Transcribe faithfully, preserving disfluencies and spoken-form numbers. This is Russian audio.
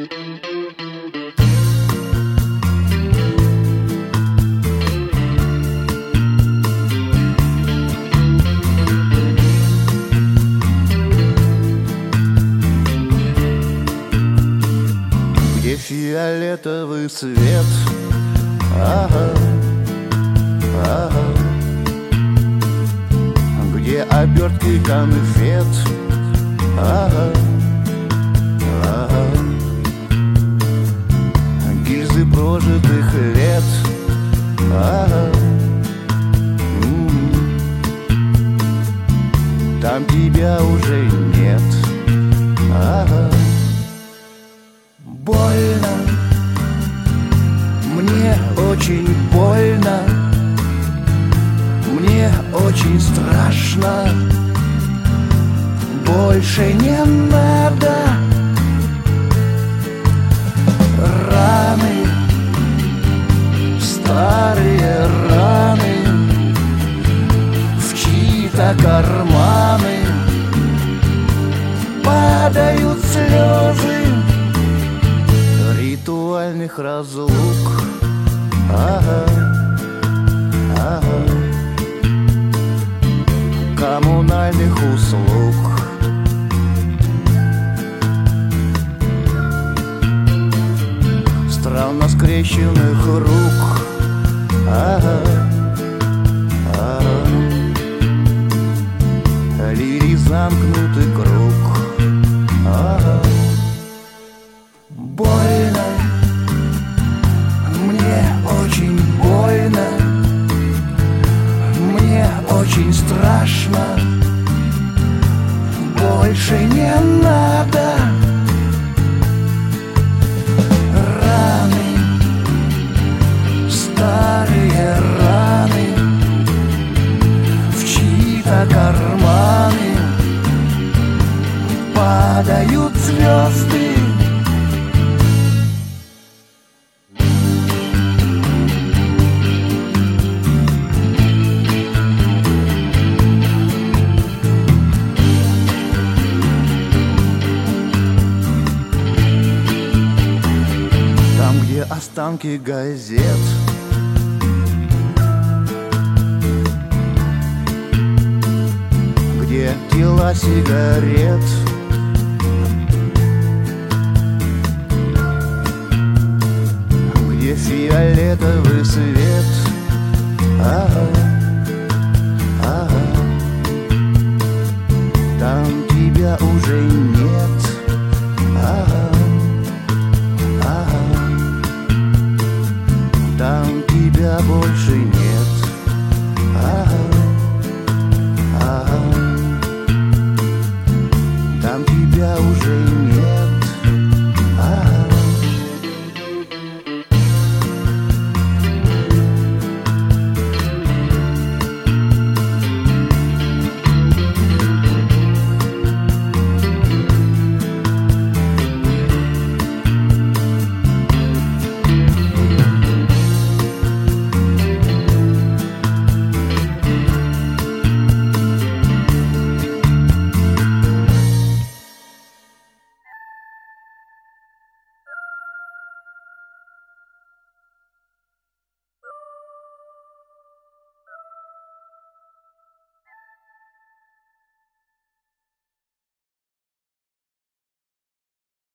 Фиолетовый свет, ага, ага. Где обертки конфет, ага, ага. Гильзы прожитых лет, ага. М-м. Там тебя уже нет, ага. Больно, мне очень больно, мне очень страшно. Больше не надо. Раны, старые раны, в чьи-то карманы падают слезы ритуальных разлук, ага, ага. Коммунальных услуг. Странно скрещенных рук, ага, ага. Лирий замкнутый круг, ага. Больно, мне очень больно, мне очень страшно. Больше не надо. Раны, старые раны, в чьи-то карманы падают звезды. Останки газет, где тела сигарет, где фиолетовый свет, ага.